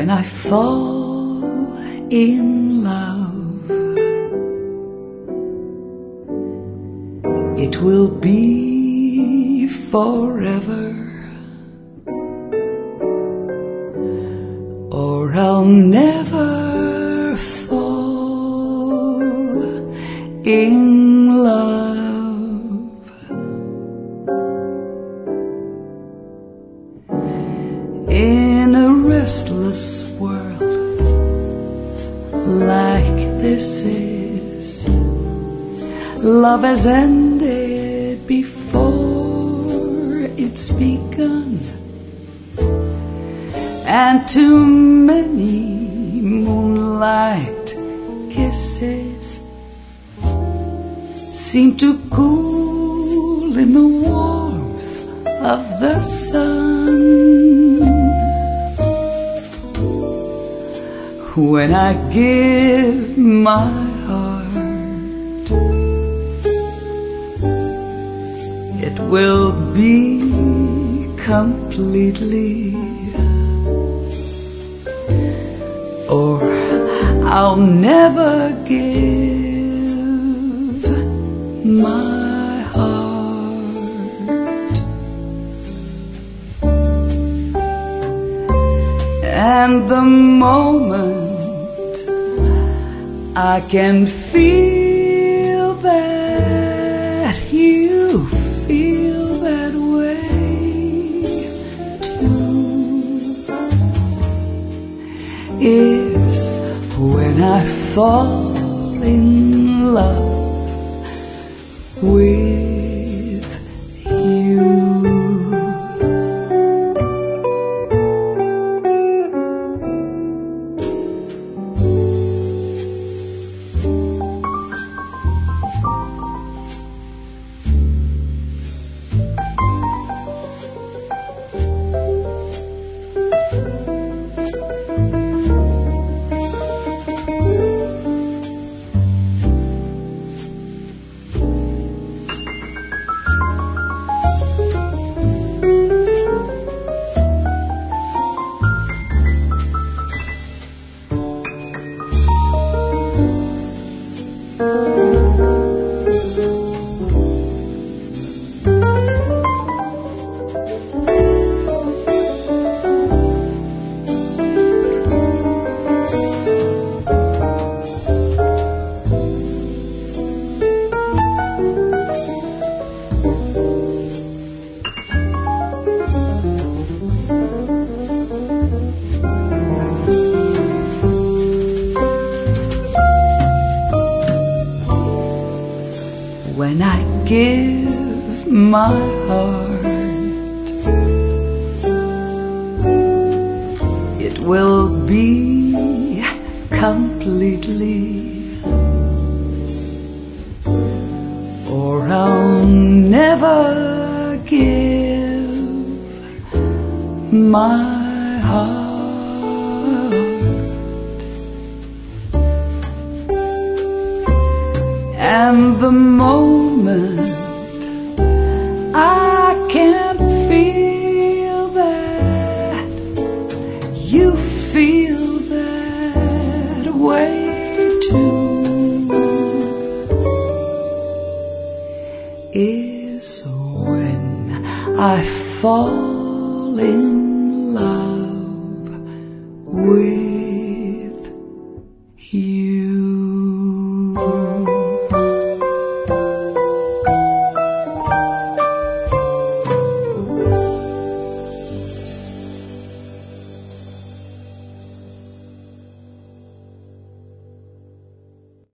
When I fall in love, it will be forever, or I'll never fall in love. In a restless world like this is, love has ended before it's begun, and too many moonlight kisses seem to cool in the warmth of the sun. When I give my heart, it will be completely, or I'll never give my heart. And the moment I can feel that you feel that way too is when I fall in love with you. When I give my heart, it will be completely, or I'll never give my heart. And the moment I can feel that you feel that way too is when I fall in love with